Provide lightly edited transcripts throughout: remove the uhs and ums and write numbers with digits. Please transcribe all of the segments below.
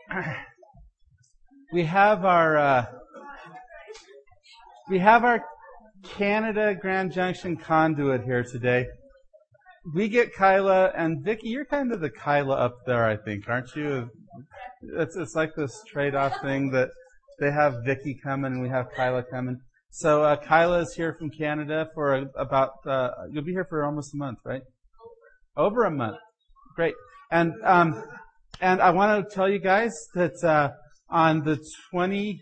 we have our Canada Grand Junction conduit here today. We get Kyla and Vicky. You're kind of the Kyla up there, I think, aren't you? It's like this trade-off thing that they have Vicky coming and we have Kyla coming. So Kyla is here from Canada for you'll be here for almost a month, right? Over a month. Great. And I want to tell you guys that on the 25th,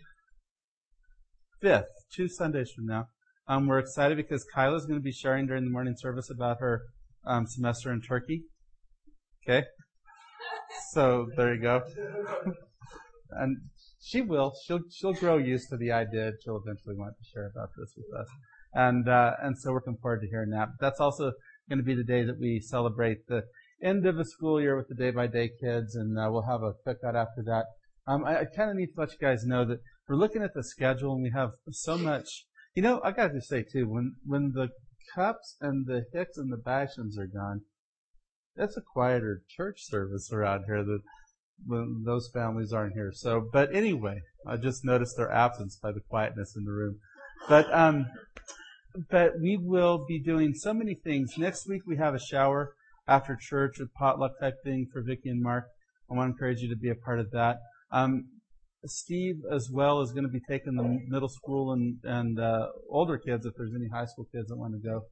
2 Sundays from now, we're excited because Kyla's going to be sharing during the morning service about her semester in Turkey. Okay? So there you go. And she'll grow used to the idea. She'll eventually want to share about this with us. And so we're looking forward to hearing that. But that's also going to be the day that we celebrate the end of the school year with the day-by-day kids, and we'll have a cookout after that. I kind of need to let you guys know that we're looking at the schedule and we have so much. You know, I got to say too, when the Cups and the Hicks and the Bashams are gone, that's a quieter church service around here when those families aren't here. So, but anyway, I just noticed their absence by the quietness in the room. But we will be doing so many things. Next week we have a shower after church, a potluck type thing for Vicky and Mark. I want to encourage you to be a part of that. Steve as well is going to be taking the middle school and older kids, if there's any high school kids that want to go,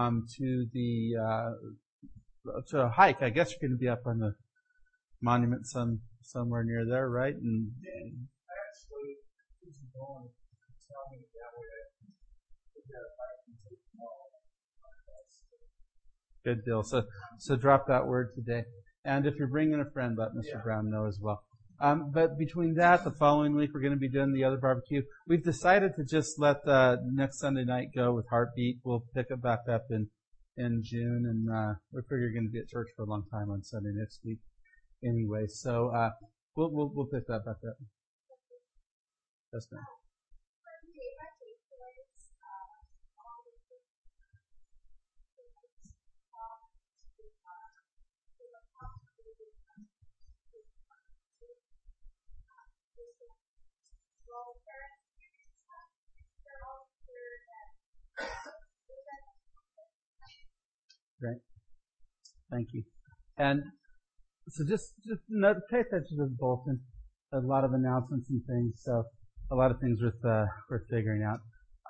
to a hike. I guess you're going to be up on the monument somewhere near there, right? And actually, who's going to tell me that way? Good deal. So drop that word today. And if you're bringing a friend, let Mr. Brown know as well. But between that, the following week, we're going to be doing the other barbecue. We've decided to just let the next Sunday night go with Heartbeat. We'll pick it back up in June, and we figure you're going to be at church for a long time on Sunday next week anyway. So we'll pick that back up. Yes, ma'am. Great. Thank you. And so just pay attention to the bulletin. A lot of announcements and things, so a lot of things worth figuring out.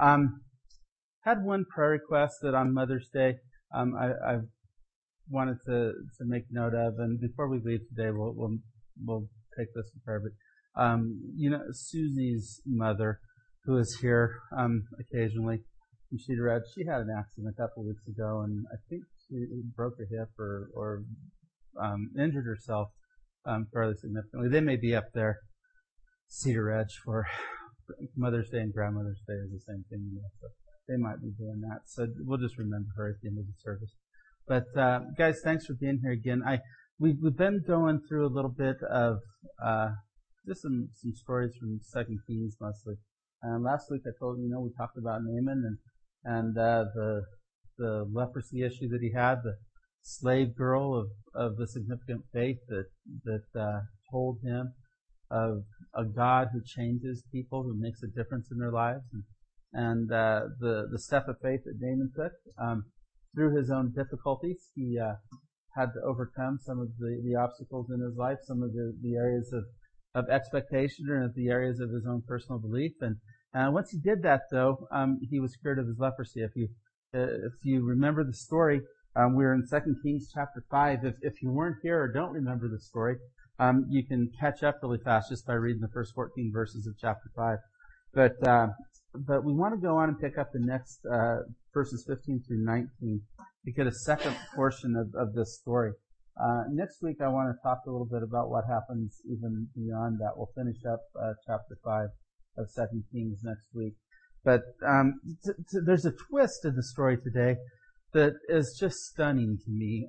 Had one prayer request that on Mother's Day I wanted to make note of, and before we leave today, we'll take this to prayer. But Susie's mother, who is here occasionally from Cedar Ridge, she had an accident a couple of weeks ago, and I think she broke her hip or injured herself fairly significantly. They may be up there, Cedar Ridge, for Mother's Day and Grandmother's Day is the same thing. So they might be doing that. So we'll just remember her at the end of the service. But guys, thanks for being here again. We've been going through a little bit of just some stories from 2 Kings mostly. Last week I told you, we talked about Naaman and the leprosy issue that he had, the slave girl of the significant faith that told him of a God who changes people, who makes a difference in their lives, and the step of faith that Naaman took through his own difficulties. He had to overcome some of the obstacles in his life, some of the areas of expectation, or the areas of his own personal belief. And once he did that, though, he was cured of his leprosy. If you remember the story, we're in 2 Kings chapter 5. If you weren't here or don't remember the story, you can catch up really fast just by reading the first 14 verses of chapter 5. But we want to go on and pick up the next verses 15 through 19 to get a second portion of this story. Next week, I want to talk a little bit about what happens even beyond that. We'll finish up chapter 5 of 2 Kings next week. But there's a twist in the story today that is just stunning to me.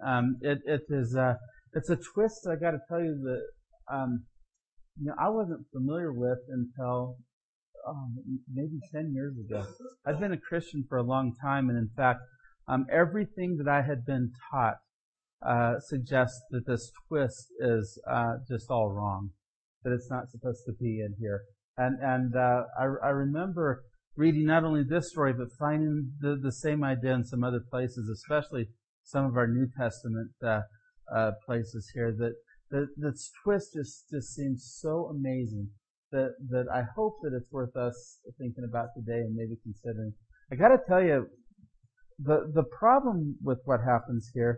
It's a twist, I got to tell you, that I wasn't familiar with until maybe 10 years ago. I've been a Christian for a long time, and in fact, everything that I had been taught suggests that this twist is just all wrong. that it's not supposed to be in here. And I remember reading not only this story, but finding the same idea in some other places, especially some of our New Testament places here. That this twist just seems so amazing that I hope that it's worth us thinking about today and maybe considering. I got to tell you, the problem with what happens here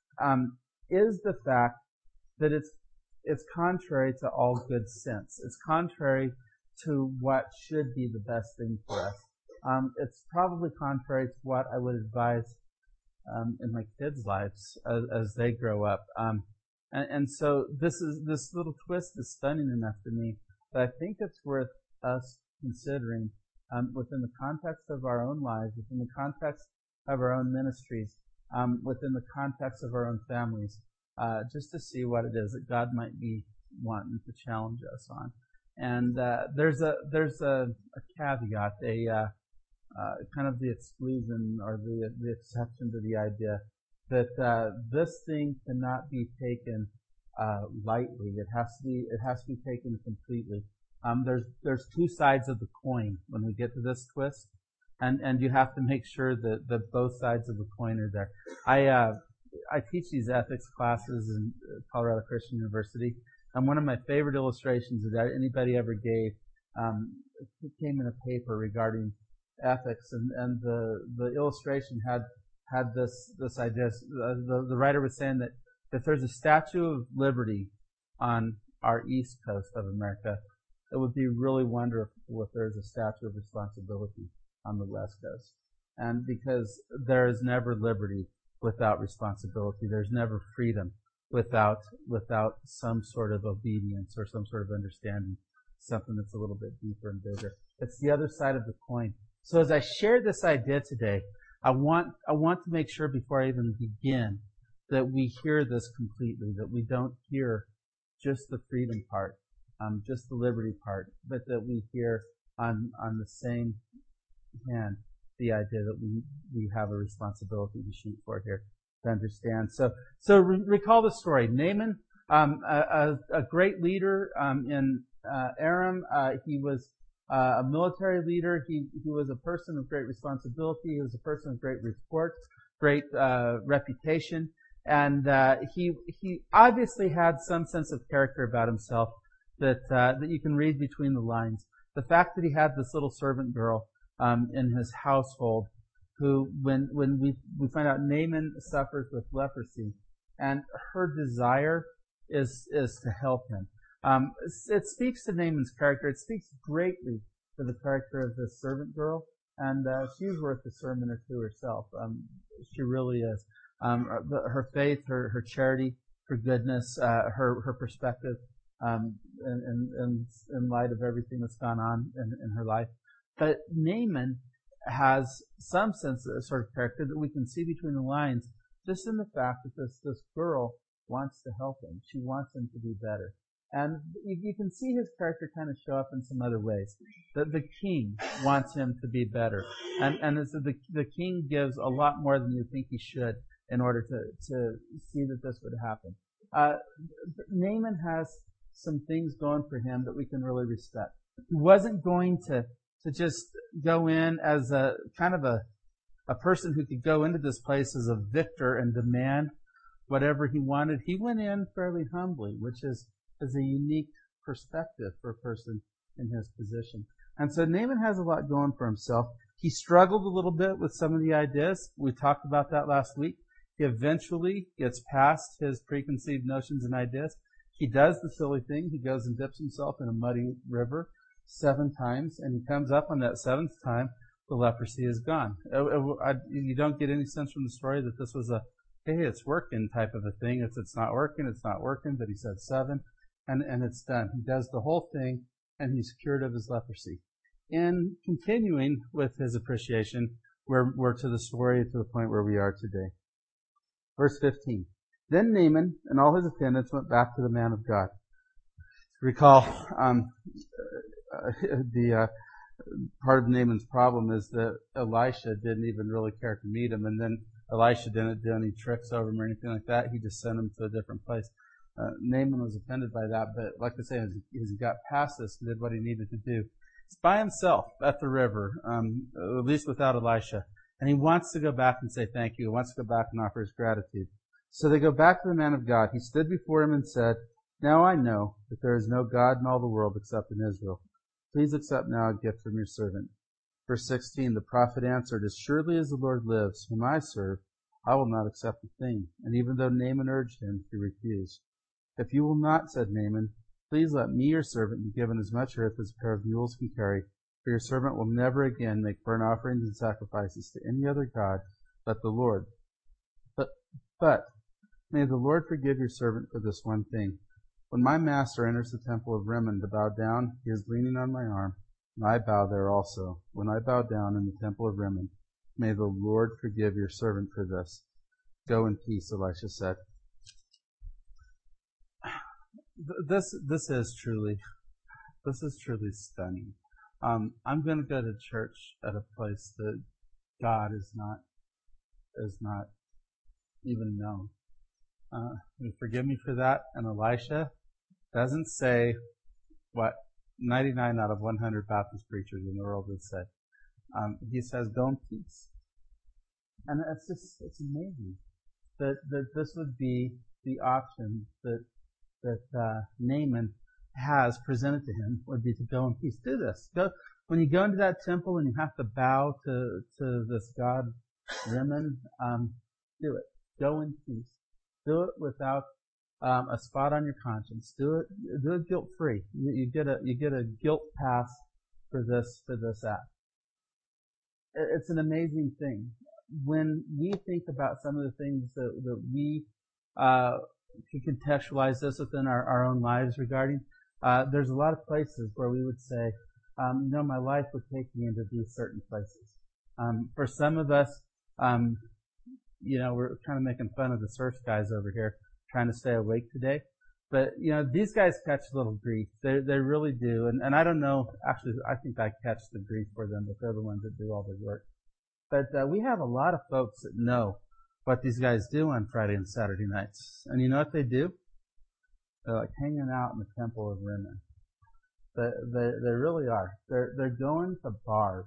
is the fact that it's contrary to all good sense. It's contrary to what should be the best thing for us. It's probably contrary to what I would advise in my kids' lives as they grow up. And so this little twist is stunning enough to me that I think it's worth us considering within the context of our own lives, within the context of our own ministries, within the context of our own families, just to see what it is that God might be wanting to challenge us on. And there's a caveat, kind of the exclusion or the exception to the idea that this thing cannot be taken lightly. It has to be taken completely. There's two sides of the coin when we get to this twist, and you have to make sure that both sides of the coin are there. I teach these ethics classes in Colorado Christian University, and one of my favorite illustrations that anybody ever gave came in a paper regarding ethics, and the illustration had this idea. The writer was saying that if there's a Statue of Liberty on our east coast of America, it would be really wonderful if there's a Statue of Responsibility on the west coast. And because there is never liberty without responsibility, there's never freedom without some sort of obedience or some sort of understanding, something that's a little bit deeper and bigger. It's the other side of the coin. So as I share this idea today, I want to make sure before I even begin that we hear this completely, that we don't hear just the freedom part, just the liberty part, but that we hear on the same hand the idea that we have a responsibility to shoot for here, to understand. So recall the story. Naaman, a great leader in Aram. He was a military leader. He was a person of great responsibility. He was a person of great report, great reputation, and he obviously had some sense of character about himself that you can read between the lines. The fact that he had this little servant girl in his household, who, when we find out Naaman suffers with leprosy, and her desire is to help him. It speaks to Naaman's character. It speaks greatly to the character of this servant girl, and she's worth a sermon or two herself. She really is. Her faith, her charity, her goodness, her perspective, in light of everything that's gone on in her life. But Naaman has some sense of sort of character that we can see between the lines, just in the fact that this girl wants to help him. She wants him to be better. And you can see his character kind of show up in some other ways. The king wants him to be better. And the king gives a lot more than you think he should in order to see that this would happen. Naaman has some things going for him that we can really respect. He wasn't going to just go in as a kind of a person who could go into this place as a victor and demand whatever he wanted. He went in fairly humbly, which is a unique perspective for a person in his position. And so Naaman has a lot going for himself. He struggled a little bit with some of the ideas. We talked about that last week. He eventually gets past his preconceived notions and ideas. He does the silly thing. He goes and dips himself in a muddy river 7 times, and he comes up on that 7th time, the leprosy is gone. You don't get any sense from the story that this was a, hey, it's working type of a thing. It's not working, but he said 7, and it's done. He does the whole thing, and he's cured of his leprosy. And continuing with his appreciation, we're to the story to the point where we are today. Verse 15. Then Naaman and all his attendants went back to the man of God. Recall, the part of Naaman's problem is that Elisha didn't even really care to meet him, and then Elisha didn't do any tricks over him or anything like that. He just sent him to a different place. Naaman was offended by that, but like I say, as he got past this and did what he needed to do, he's by himself at the river, at least without Elisha, and he wants to go back and say thank you. He wants to go back and offer his gratitude. So they go back to the man of God. He stood before him and said, "Now I know that there is no God in all the world except in Israel. Please accept now a gift from your servant." Verse 16, the prophet answered, "As surely as the Lord lives, whom I serve, I will not accept a thing." And even though Naaman urged him, he refused. "If you will not," said Naaman, "please let me, your servant, be given as much earth as a pair of mules can carry, for your servant will never again make burnt offerings and sacrifices to any other god but the Lord. But may the Lord forgive your servant for this one thing. When my master enters the temple of Rimmon to bow down, he is leaning on my arm, and I bow there also. When I bow down in the temple of Rimmon, may the Lord forgive your servant for this." "Go in peace," Elisha said. This is truly stunning. I'm going to go to church at a place that God is not even known. Forgive me for that. And Elisha doesn't say what 99 out of 100 Baptist preachers in the world would say. He says, "Go in peace." And it's amazing that this would be the option that Naaman has presented to him, would be to go in peace. Do this. Go when you go into that temple and you have to bow to this god Rimmon. Do it. Go in peace. Do it without a spot on your conscience. Do it guilt free. You get a guilt pass for this act. It's an amazing thing. When we think about some of the things that we can contextualize this within our own lives regarding, there's a lot of places where we would say, my life would take me into these certain places. For some of us, we're kind of making fun of the surf guys over here trying to stay awake today. But, these guys catch a little grief. They really do. And I don't know, actually, I think I catch the grief for them, but they're the ones that do all the work. But we have a lot of folks that know what these guys do on Friday and Saturday nights. And you know what they do? They're like hanging out in the temple of Rimmon. They really are. They're going to bars.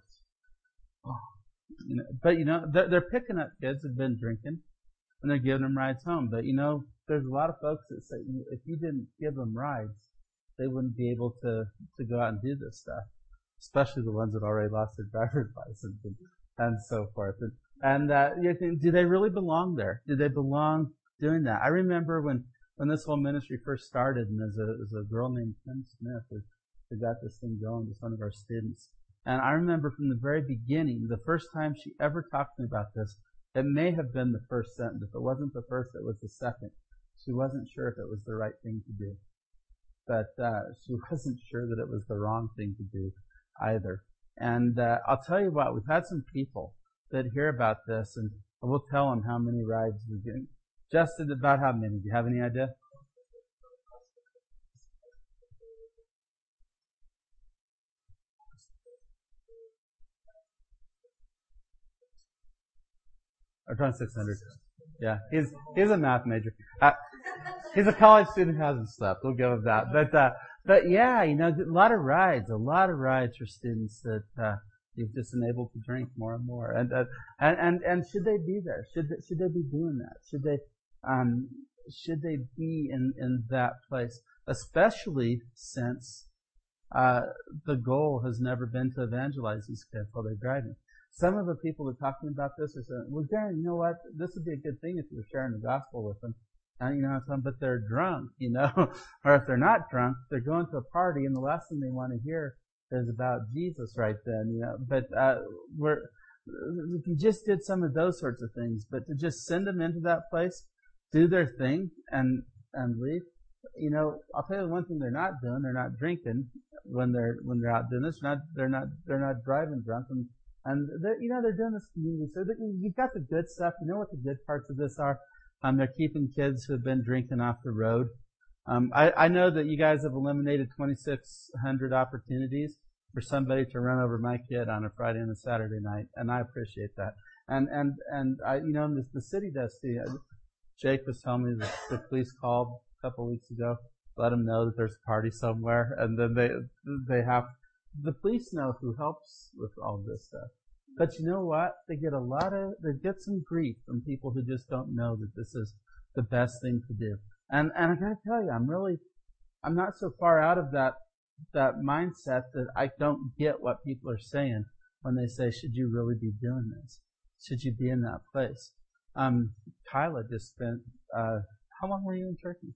But they're picking up kids who've been drinking and they're giving them rides home. But there's a lot of folks that say if you didn't give them rides, they wouldn't be able to go out and do this stuff. Especially the ones that already lost their driver's license and so forth. And you think, do they really belong there? Do they belong doing that? I remember when this whole ministry first started, and there's a girl named Kim Smith who got this thing going, just one of our students. And I remember from the very beginning, the first time she ever talked to me about this, it may have been the first sentence. If it wasn't the first, it was the second. She wasn't sure if it was the right thing to do. But she wasn't sure that it was the wrong thing to do either. And I'll tell you what, we've had some people that hear about this, and we'll tell them how many rides we're getting. Justin, about how many? Do you have any idea? Around 600. Yeah, he's a math major. He's a college student who hasn't slept. We'll give him that. But yeah, a lot of rides for students that you've just enabled to drink more and more. And should they be there? Should they be doing that? Should they be in that place? Especially since the goal has never been to evangelize these kids while they're driving. Some of the people that talk to me about this are saying, "Well, Darren, you know what? This would be a good thing if you were sharing the gospel with them." And but they're drunk, or if they're not drunk, they're going to a party, and the last thing they want to hear is about Jesus right then, But if you just did some of those sorts of things, but to just send them into that place, do their thing, and leave. I'll tell you the one thing they're not doing. They're not drinking when they're out doing this. They're not driving drunk, and they're doing this community. So you've got the good stuff. You know what the good parts of this are? They're keeping kids who have been drinking off the road. I know that you guys have eliminated 2,600 opportunities for somebody to run over my kid on a Friday and a Saturday night, and I appreciate that. And the city does too. Jake was telling me that the police called couple of weeks ago. Let them know that there's a party somewhere, and then the police know who helps with all this stuff. But you know what? They get some grief from people who just don't know that this is the best thing to do. And I gotta tell you, I'm not so far out of that mindset that I don't get what people are saying when they say, should you really be doing this? Should you be in that place? Kyla just spent, how long were you in Turkey?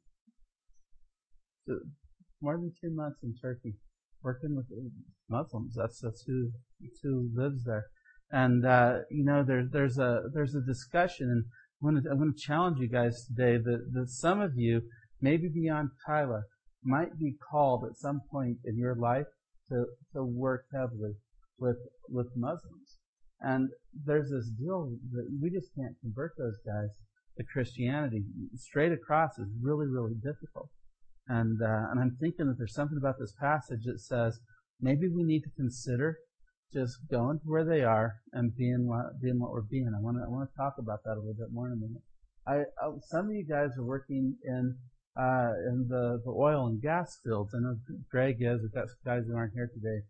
More than 2 months in Turkey, working with Muslims. That's who lives there. And, there's a discussion, and I want to challenge you guys today that some of you, maybe beyond Kyla, might be called at some point in your life to work heavily with Muslims. And there's this deal that we just can't convert those guys to Christianity. Straight across is really, really difficult. And I'm thinking that there's something about this passage that says maybe we need to consider just going to where they are and being what we're being. I want to talk about that a little bit more in a minute. Some of you guys are working in the oil and gas fields. I know Greg is. We've got guys who aren't here today,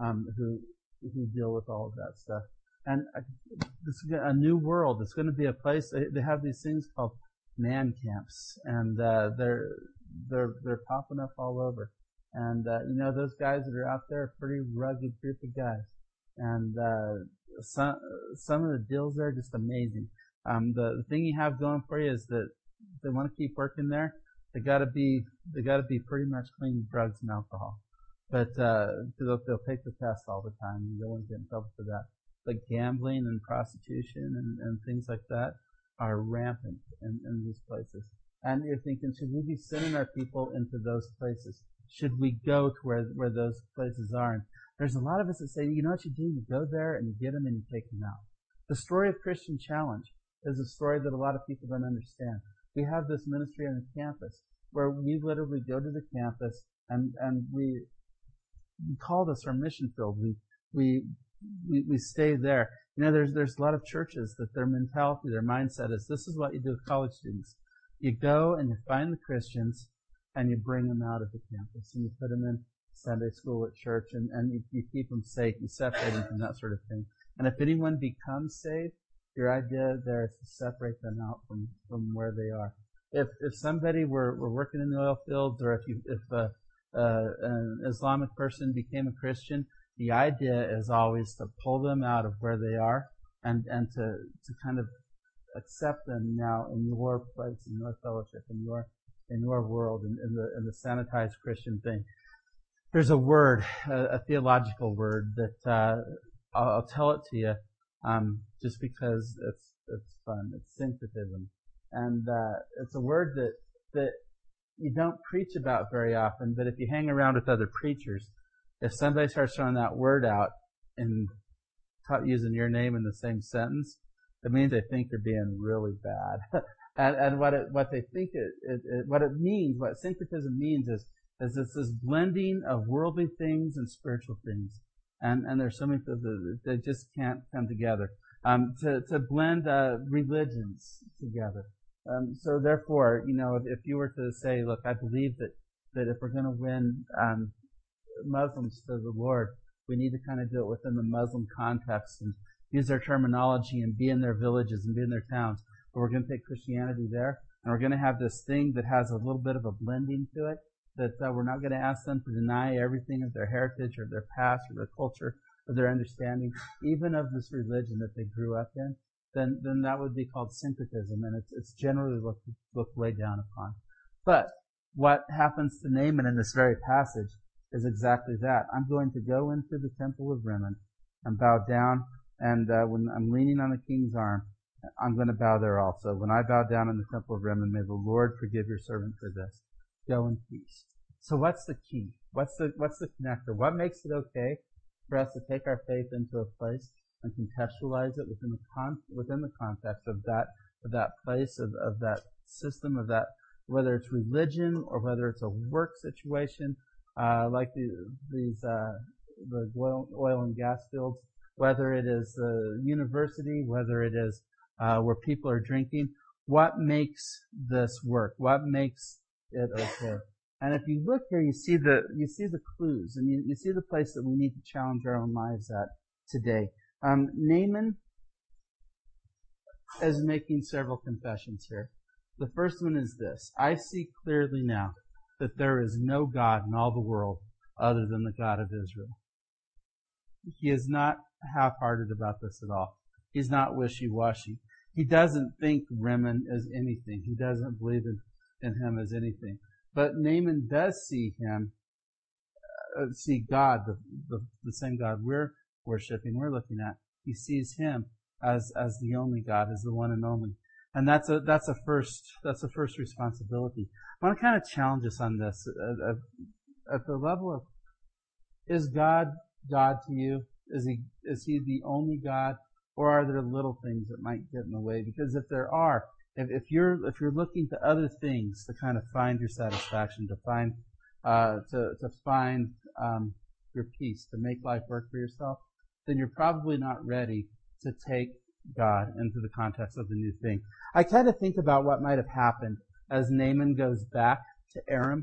who deal with all of that stuff. And this is a new world. It's going to be a place. They have these things called man camps, and they're popping up all over. And those guys that are out there are a pretty rugged group of guys. And some of the deals there are just amazing. The thing you have going for you is that they want to keep working there. They got to be pretty much clean of drugs and alcohol. But they'll take the test all the time, and they won't get in trouble for that. But gambling and prostitution and things like that are rampant in these places. And you're thinking, should we be sending our people into those places? Should we go to where those places are? And there's a lot of us that say, you know what you do? You go there and you get them and you take them out. The story of Christian Challenge is a story that a lot of people don't understand. We have this ministry on the campus where we literally go to the campus and we call this our mission field. We stay there. There's a lot of churches that their mentality, their mindset is, this is what you do with college students. You go and you find the Christians and you bring them out of the campus and you put them in Sunday school at church and you keep them safe. You separate them from that sort of thing. And if anyone becomes saved, your idea there is to separate them out from where they are. If somebody were working in the oil fields, or if an Islamic person became a Christian, the idea is always to pull them out of where they are and to kind of accept them now in your place, in your fellowship, in your world, in the sanitized Christian thing. There's a word, a theological word that I'll tell it to you just because it's fun. It's syncretism, and it's a word that you don't preach about very often. But if you hang around with other preachers, if somebody starts throwing that word out and using your name in the same sentence, it means they think they're being really bad. and what it means, what syncretism means is it's this blending of worldly things and spiritual things. And there's so many things that just can't come together. To blend religions together. So therefore, if you were to say, look, I believe that if we're going to win Muslims to the Lord, we need to kind of do it within the Muslim context and use their terminology and be in their villages and be in their towns. But we're going to take Christianity there, and we're going to have this thing that has a little bit of a blending to it, that we're not going to ask them to deny everything of their heritage or their past or their culture or their understanding, even of this religion that they grew up in. Then that would be called syncretism, and it's generally looked way down upon. But what happens to Naaman in this very passage is exactly that. I'm going to go into the temple of Rimmon and bow down, and when I'm leaning on the king's arm, I'm going to bow there also. When I bow down in the temple of Rimmon, may the Lord forgive your servant for this. Go in peace. So what's the key? What's the connector? What makes it okay for us to take our faith into a place and contextualize it within the context of that place, of that system, of that, whether it's religion or whether it's a work situation, like the oil and gas fields, whether it is the university, whether it is where people are drinking. What makes this work? What makes it okay. And if you look here, you see the clues, and you see the place that we need to challenge our own lives at today. Naaman is making several confessions here. The first one is this: I see clearly now that there is no God in all the world other than the God of Israel. He is not half-hearted about this at all. He's not wishy-washy. He doesn't think Rimmon is anything. He doesn't believe in him as anything. But Naaman does see him, see God, the same God we're worshiping, we're looking at. He sees him as the only God, as the one and only. And that's a first responsibility. I want to kind of challenge us on this at the level of, is God to you? Is he the only God? Or are there little things that might get in the way? Because if there are, if you're looking to other things to kind of find your satisfaction, to find your peace, to make life work for yourself, then you're probably not ready to take God into the context of the new thing. I kind of think about what might have happened as Naaman goes back to Aram.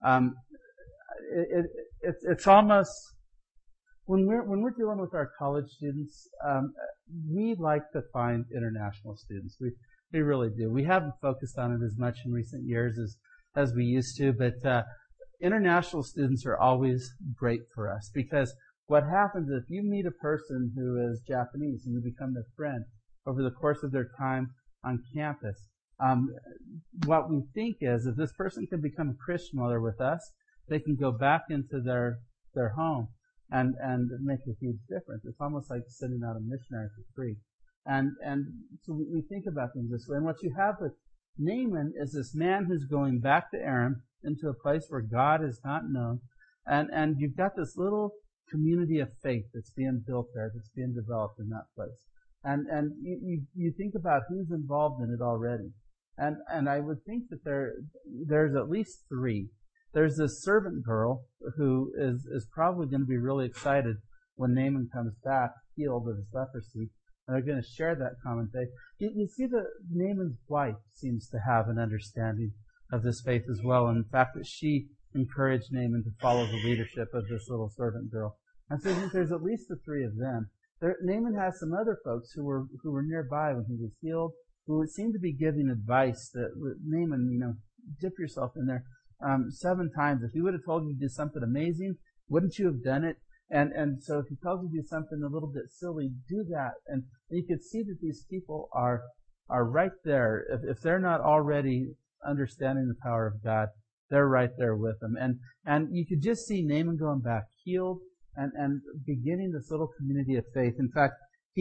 It's almost, when we're dealing with our college students, we like to find international students. We really do. We haven't focused on it as much in recent years as we used to, but international students are always great for us, because what happens if you meet a person who is Japanese and you become their friend over the course of their time on campus, what we think is if this person can become a Christian while they're with us, they can go back into their home and make a huge difference. It's almost like sending out a missionary for free. And so we think about things this way. And what you have with Naaman is this man who's going back to Aram, into a place where God is not known. And you've got this little community of faith that's being built there, that's being developed in that place. And you think about who's involved in it already. And I would think that there's at least three. There's this servant girl who is probably going to be really excited when Naaman comes back healed of his leprosy. And they're going to share that common faith. You see that Naaman's wife seems to have an understanding of this faith as well. And the fact that she encouraged Naaman to follow the leadership of this little servant girl. And so I think there's at least the three of them. Naaman has some other folks who were nearby when he was healed, who would seem to be giving advice that, Naaman, dip yourself in there 7 times. If he would have told you to do something amazing, wouldn't you have done it? And so if he tells you to do something a little bit silly, do that. And you could see that these people are right there. If they're not already understanding the power of God, they're right there with them. And you could just see Naaman going back healed and beginning this little community of faith. In fact,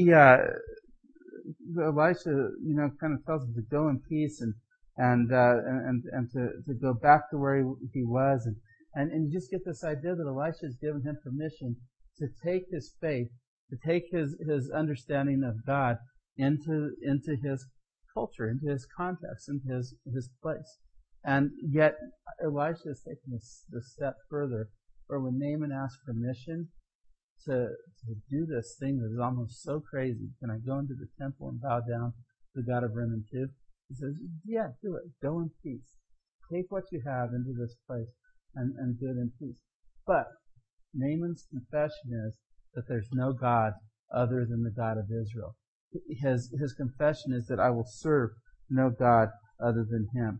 Elisha, kind of tells him to go in peace and to go back to where he was. And you just get this idea that Elisha has given him permission to take his faith, to take his understanding of God into his culture, into his context, into his place. And yet Elisha is taking this step further, where when Naaman asks permission to do this thing that is almost so crazy, can I go into the temple and bow down to the God of Rimmon too? He says, yeah, do it. Go in peace. Take what you have into this place and do it in peace. But Naaman's confession is that there's no God other than the God of Israel. His confession is that I will serve no God other than him.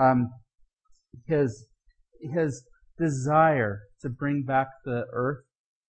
His desire to bring back the earth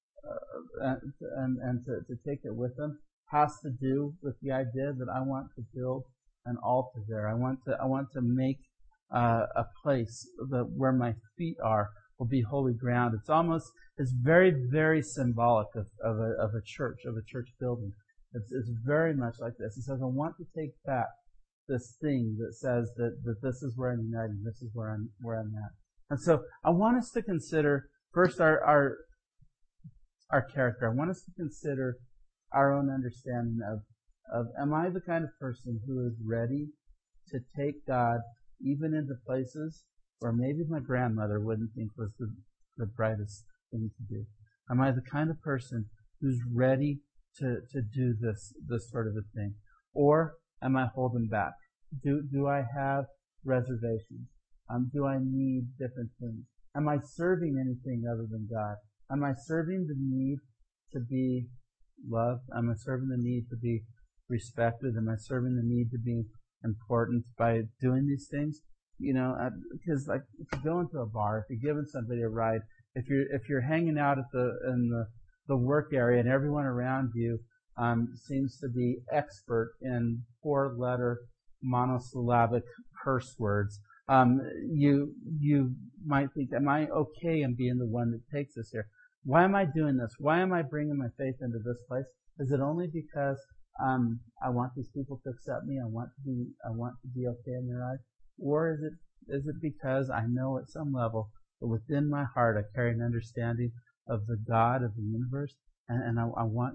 and to take it with him has to do with the idea that I want to build an altar there. I want to make a place where my feet will be holy ground. It's very, very symbolic of a church building. It's very much like this. He says, I want to take back this thing that says that this is where I'm united, this is where I'm at. And so I want us to consider first our character. I want us to consider our own understanding of am I the kind of person who is ready to take God even into places where maybe my grandmother wouldn't think was the brightest thing to do? Am I the kind of person who's ready to do this sort of a thing? Or am I holding back? Do I have reservations? Do I need different things? Am I serving anything other than God? Am I serving the need to be loved? Am I serving the need to be respected? Am I serving the need to be important by doing these things? Because like if you go into a bar, if you're giving somebody a ride, if you're hanging out in the work area and everyone around you seems to be expert in 4-letter monosyllabic curse words, you might think, am I okay in being the one that takes this here? Why am I doing this? Why am I bringing my faith into this place? Is it only because I want these people to accept me? I want to be okay in their eyes, or is it because I know at some level that within my heart I carry an understanding of the God of the universe, and I want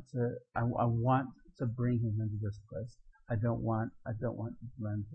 to bring Him into this place. I don't want to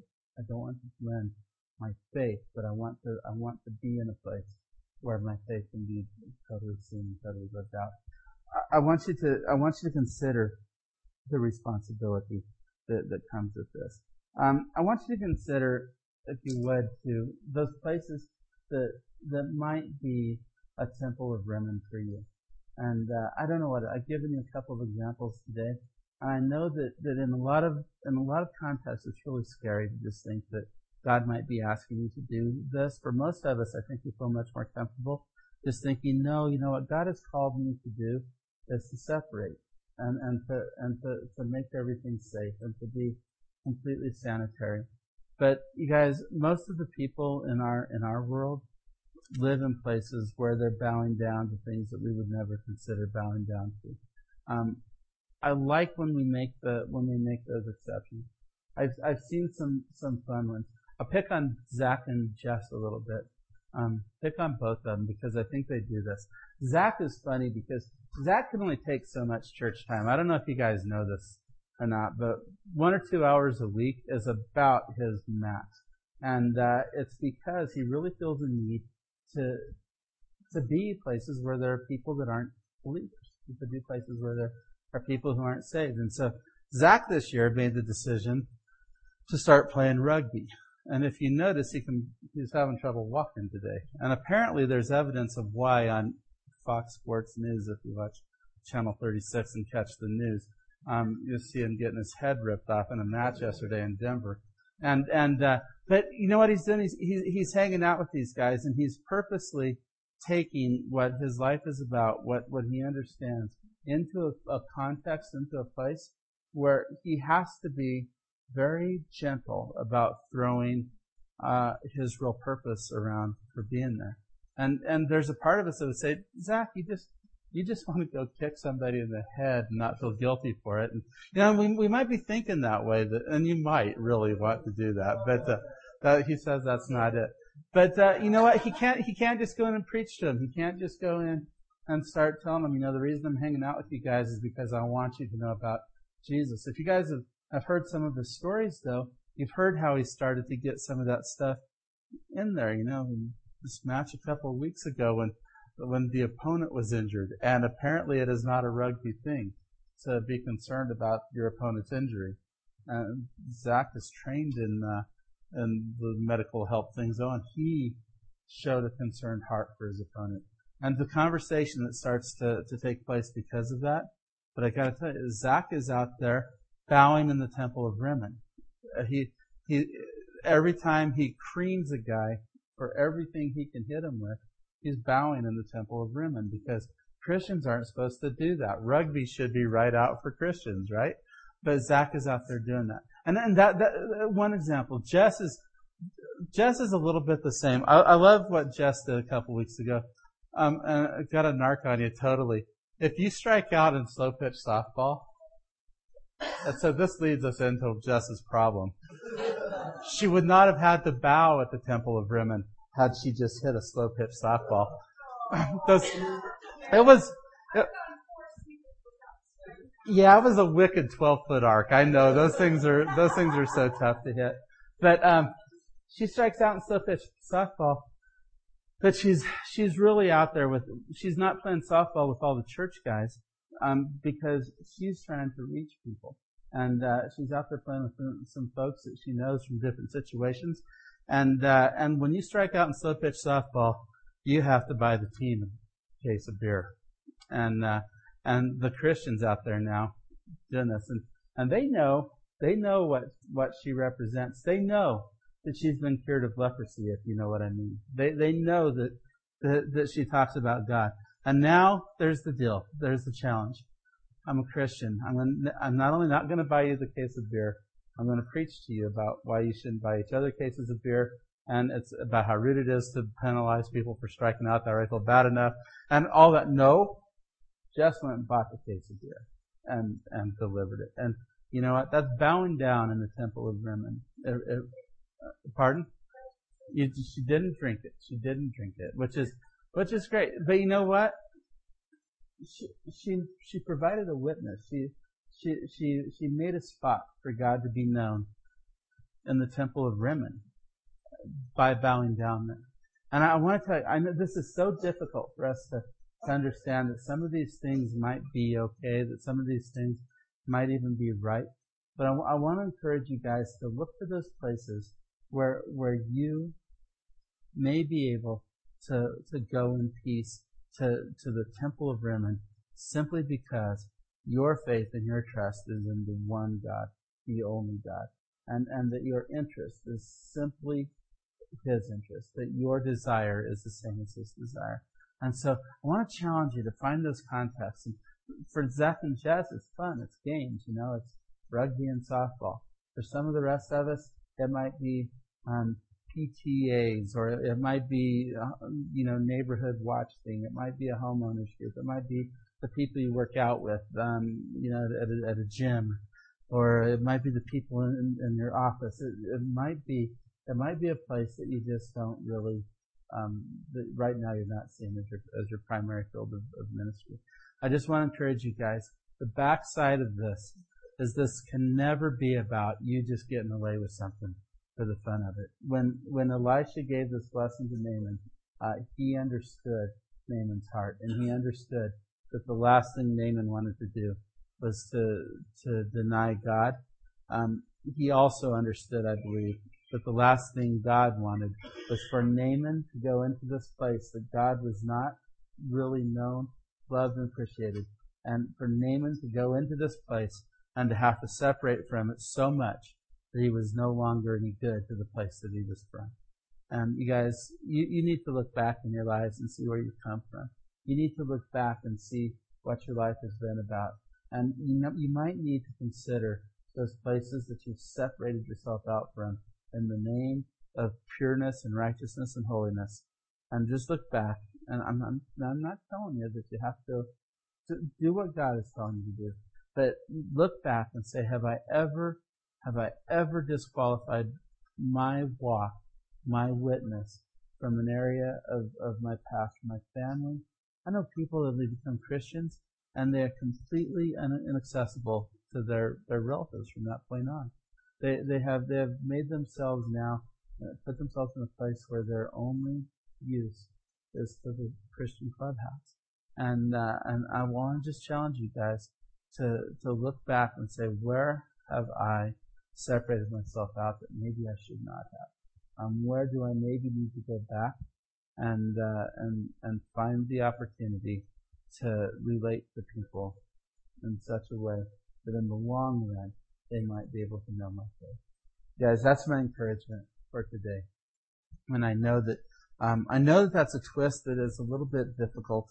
blend my faith, but I want to be in a place where my faith can be totally seen, totally lived out. I want you to consider the responsibility that comes with this. I want you to consider, if you would, to those places that might be a temple of Rimmon for you. And I don't know what I've given you a couple of examples today. And I know that in a lot of contexts it's really scary to just think that God might be asking you to do this. For most of us, I think we feel much more comfortable just thinking, no, you know what God has called me to do is to separate and to make everything safe and to be completely sanitary. But you guys, most of the people in our world live in places where they're bowing down to things that we would never consider bowing down to. I like when we make those exceptions. I've seen some fun ones. I'll pick on Zach and Jess a little bit. Pick on both of them because I think they do this. Zach is funny because Zach can only take so much church time. I don't know if you guys know this or not, but 1 or 2 hours a week is about his max. And it's because he really feels a need to be places where there are people that aren't believers, to be places where there are people who aren't saved. And so Zach this year made the decision to start playing rugby. And if you notice, he's having trouble walking today. And apparently there's evidence of why on Fox Sports News, if you watch Channel 36 and catch the news. You'll see him getting his head ripped off in a match yesterday in Denver. But you know what he's doing? He's hanging out with these guys, and he's purposely taking what his life is about, what he understands, into a context, into a place where he has to be very gentle about throwing his real purpose around for being there. And there's a part of us that would say, Zach, you just want to go kick somebody in the head and not feel guilty for it. And we might be thinking that way, and you might really want to do that, but he says that's not it. But you know what? He can't just go in and preach to him. He can't just go in and start telling them, the reason I'm hanging out with you guys is because I want you to know about Jesus. If you guys have heard some of his stories, though, you've heard how he started to get some of that stuff in there. In this match a couple of weeks ago when the opponent was injured, and apparently it is not a rugby thing to be concerned about your opponent's injury. Zach is trained in the medical help things, and he showed a concerned heart for his opponent. And the conversation that starts to take place because of that. But I gotta tell you, Zach is out there bowing in the temple of Rimmon. He every time he creams a guy for everything he can hit him with, he's bowing in the temple of Rimmon, because Christians aren't supposed to do that. Rugby should be right out for Christians, right? But Zach is out there doing that. And then that one example, Jess is a little bit the same. I love what Jess did a couple weeks ago. And I got a narc on you totally. If you strike out in slow pitch softball, and so this leads us into Jess's problem. She would not have had to bow at the temple of Rimmon had she just hit a slow pitch softball. It was a wicked 12-foot arc. I know those things are so tough to hit. But she strikes out in slow pitch softball. But she's really out there she's not playing softball with all the church guys, because she's trying to reach people. And she's out there playing with some folks that she knows from different situations. And when you strike out in slow pitch softball, you have to buy the team a case of beer. And the Christians out there now doing this, and they know what she represents. They know that she's been cured of leprosy, if you know what I mean. They know that she talks about God. And now there's the deal. There's the challenge. I'm a Christian. I'm not only not going to buy you the case of beer, I'm going to preach to you about why you shouldn't buy each other cases of beer, and it's about how rude it is to penalize people for striking out. They already feel bad enough, and all that. No, Jess went and bought the case of beer and delivered it. And you know what? That's bowing down in the temple of Rimmon. Pardon? She didn't drink it. She didn't drink it, which is great. But you know what? She provided a witness. She made a spot for God to be known in the temple of Rimmon by bowing down there. And I want to tell you, I know this is so difficult for us to understand that some of these things might be okay, that some of these things might even be right. But I want to encourage you guys to look for those places where you may be able to go in peace to the temple of Rimmon, simply because your faith and your trust is in the one God, the only God, and that your interest is simply His interest, that your desire is the same as His desire. And so I want to challenge you to find those contexts. And for Zach and Jess, it's fun. It's games, it's rugby and softball. For some of the rest of us, it might be PTAs, or it might be, neighborhood watch thing. It might be a homeowners group. It might be the people you work out with, at a gym, or it might be the people in your office. It might be a place that you just don't really, that right now you're not seeing as your primary field of ministry. I just want to encourage you guys. The backside of this is this can never be about you just getting away with something for the fun of it. When Elisha gave this blessing to Naaman, he understood Naaman's heart, and he understood that the last thing Naaman wanted to do was to deny God. He also understood, I believe, that the last thing God wanted was for Naaman to go into this place that God was not really known, loved, and appreciated, and for Naaman to go into this place and to have to separate from it so much that he was no longer any good to the place that he was from. And you guys, you need to look back in your lives and see where you've come from. You need to look back and see what your life has been about. And you might need to consider those places that you've separated yourself out from in the name of pureness and righteousness and holiness. And just look back. And I'm not telling you that you have to do what God is telling you to do. But look back and say, have I ever disqualified my walk, my witness from an area of my past, from my family? I know people that have become Christians and they're completely inaccessible to their relatives from that point on. They have made themselves now, put themselves in a place where their only use is to the Christian clubhouse. And I want to just challenge you guys to look back and say, where have I separated myself out that maybe I should not have? Where do I maybe need to go back and find the opportunity to relate to people in such a way that in the long run they might be able to know my faith. Guys, that's my encouragement for today. And I know that that's a twist that is a little bit difficult.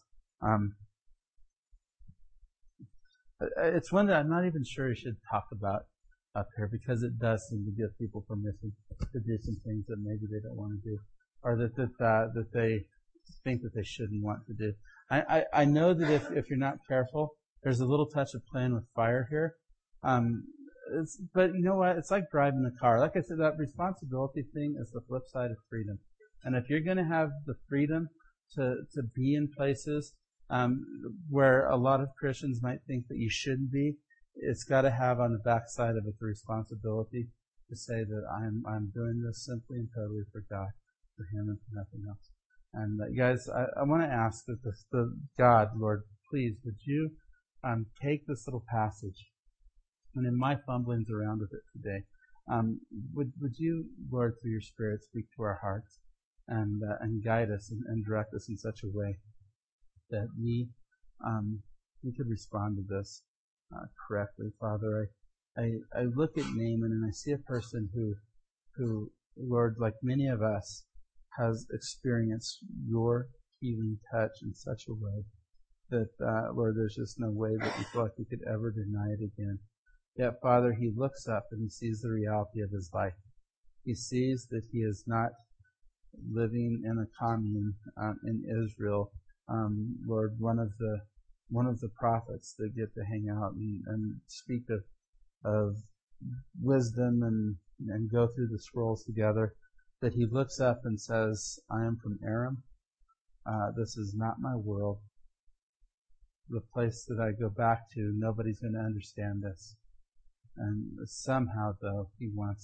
It's one that I'm not even sure you should talk about up here, because it does seem to give people permission to do some things that maybe they don't want to do, or that they think that they shouldn't want to do. I know that if you're not careful, there's a little touch of playing with fire here. But you know what? It's like driving a car. Like I said, that responsibility thing is the flip side of freedom. And if you're going to have the freedom to be in places where a lot of Christians might think that you shouldn't be, it's got to have on the backside of it the responsibility to say that I'm doing this simply and totally for God, for Him, and for nothing else. And guys, I want to ask that the God, Lord, please, would you take this little passage, and in my fumblings around with it today, Would you, Lord, through your Spirit, speak to our hearts and guide us and direct us in such a way that we could respond to this correctly, Father. I look at Naaman and I see a person who, Lord, like many of us, has experienced your healing touch in such a way that, Lord, there's just no way that we feel like we could ever deny it again. Yet, Father, he looks up and he sees the reality of his life. He sees that he is not living in a commune in Israel. Lord, one of the prophets that get to hang out and speak of wisdom and go through the scrolls together, that he looks up and says, I am from Aram. This is not my world. The place that I go back to, nobody's going to understand this. And somehow, though, he wants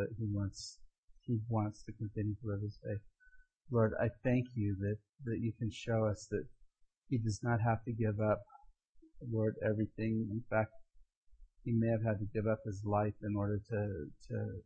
to continue to live his faith. Lord, I thank you that you can show us that he does not have to give up, Lord, everything. In fact, he may have had to give up his life in order to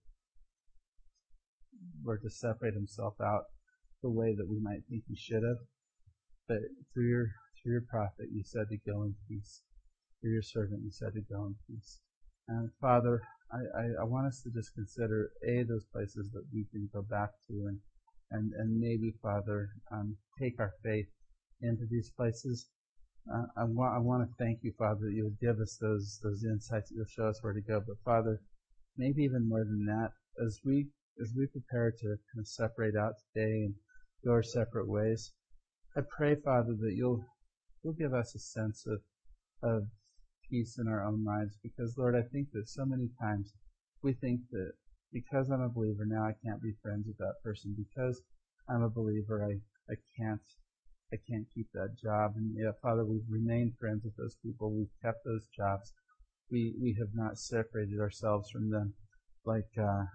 separate himself out the way that we might think he should have. But through your prophet, you said to go in peace. Through your servant, you said to go in peace. And Father, I want us to just consider, those places that we can go back to and maybe, Father, take our faith into these places. I want to thank you, Father, that you would give us those insights, that you'll show us where to go. But Father, maybe even more than that, as we prepare to kind of separate out today and go our separate ways, I pray, Father, that you'll give us a sense of peace in our own lives. Because, Lord, I think that so many times we think that because I'm a believer now I can't be friends with that person. Because I'm a believer I can't keep that job. And yet, Father, we've remained friends with those people. We've kept those jobs. We have not separated ourselves from them like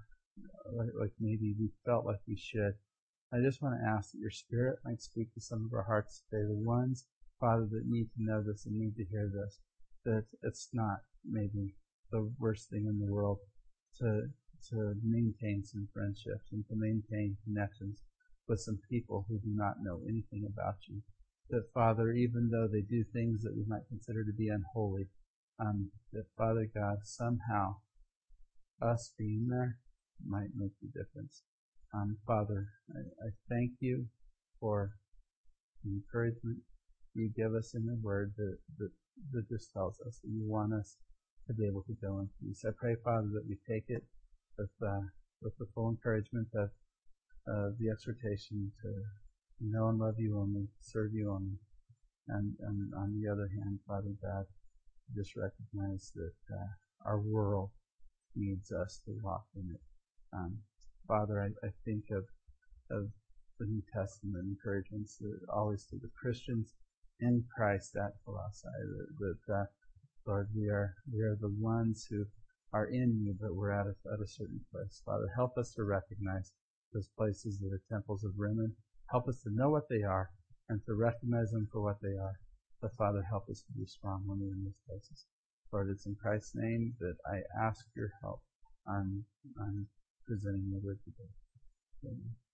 maybe we felt like we should. I just want to ask that your Spirit might speak to some of our hearts today, the ones, Father, that need to know this and need to hear this, that it's not maybe the worst thing in the world to maintain some friendships and to maintain connections with some people who do not know anything about you. That, Father, even though they do things that we might consider to be unholy, that, Father God, somehow us being there might make the difference. Father, I thank you for the encouragement you give us in the Word that just tells us that you want us to be able to go in peace. I pray, Father, that we take it with the full encouragement of the exhortation to know and love you only, serve you only, and on the other hand, Father God, just recognize that our world needs us to walk in it. Father, I think of the New Testament encouragements always to the Christians in Christ at Colossae, that Lord, we are the ones who are in you, but we're at a certain place. Father, help us to recognize those places that are temples of Rimmon. Help us to know what they are and to recognize them for what they are. But Father, help us to be strong when we're in those places. Lord, it's in Christ's name that I ask your help on presenting the word today. Amen.